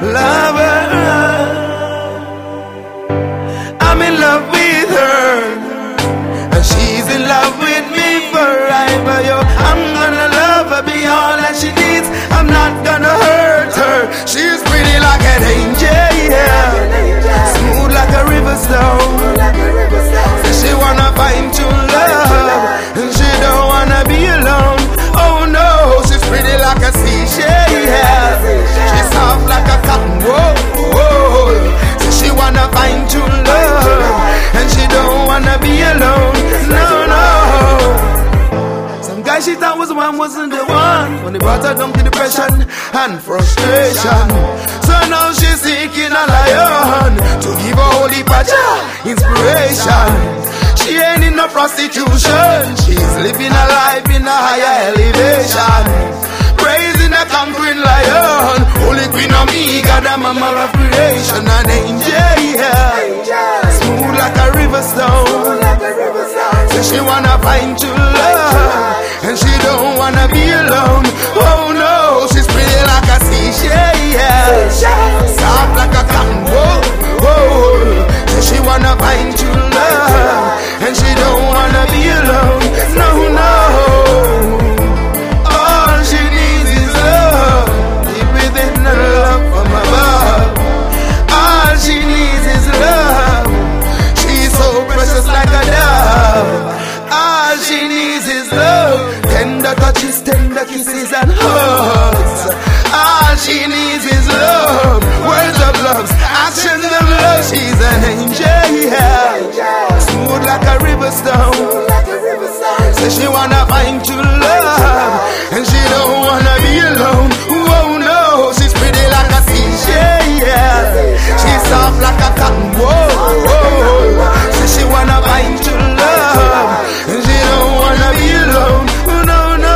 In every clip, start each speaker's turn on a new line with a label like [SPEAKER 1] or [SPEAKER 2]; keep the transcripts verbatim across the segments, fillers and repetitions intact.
[SPEAKER 1] lover. I'm in love with her, and she's in love with me forever, yo. I'm gonna love her, be all that she needs. I'm not gonna hurt her. She's pretty like an angel, yeah. Smooth like a river stone. Says she wanna find true love, and she don't wanna be alone. Oh no, she's pretty like a seashell, yeah. She's soft like a cotton, whoa, whoa. Says she wanna find true love, and she don't wanna be alone. No, no. Some guy she thought was the one, wasn't the one, when they brought her down to depression and frustration. So now she's seeking a lion to give her holy pacha inspiration. She ain't in no prostitution, she's living a life in a higher elevation. Praising the conquering lion, holy queen of me, God the mama of creation. An angel, yeah. Smooth like a river stone. Says she wanna find true love, and she don't wanna be alone. Oh no, she's pretty like a seashell, yeah. Soft like a cotton, whoa, whoa. Says she wanna find true love, and she don't wanna be alone. No, no. All she needs is love, deep within the love from above. All she needs is love. She's so precious like a dove. All she needs is love. Tender touches, tender kisses and hugs. All she needs is love. Words of love, actions of love. She's an angel, yeah. Smooth like a river stone. Says she wanna find true love, and she don't wanna be alone. Whoa, no, she's pretty like a seashell, yeah. She's soft like a cotton, whoa, whoa. Says she wanna find true love, and she don't wanna be alone. No, no.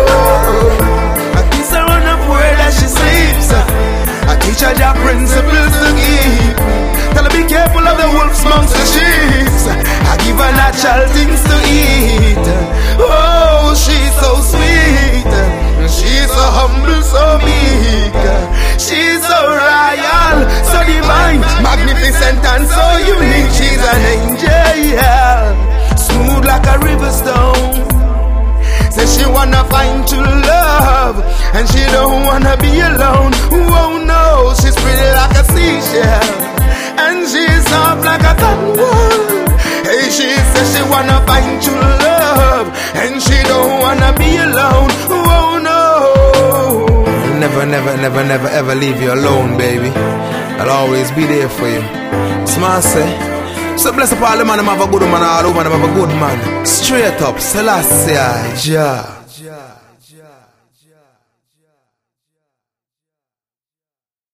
[SPEAKER 1] I kiss her on the word that she sleeps. I teach her your principles to keep. Tell her be careful of the wolves amongst the sheep. I give her natural things to eat. Oh, she's so sweet. She's so humble, so meek. She's so royal, so divine, magnificent and so unique. She's an angel, yeah. Smooth like a river stone. Says she wanna find true love, and she don't wanna be alone. Oh no, she's pretty like a seashell, and she's soft like a cotton wool. Hey, she says she wanna find true love, and she don't wanna be alone. Oh no.
[SPEAKER 2] I'll never, never, never, never ever leave you alone, baby. I'll always be there for you. Smart say. So bless up all the man, them have a good man, all the man, them have a good man. Straight up, Selassie, Jah.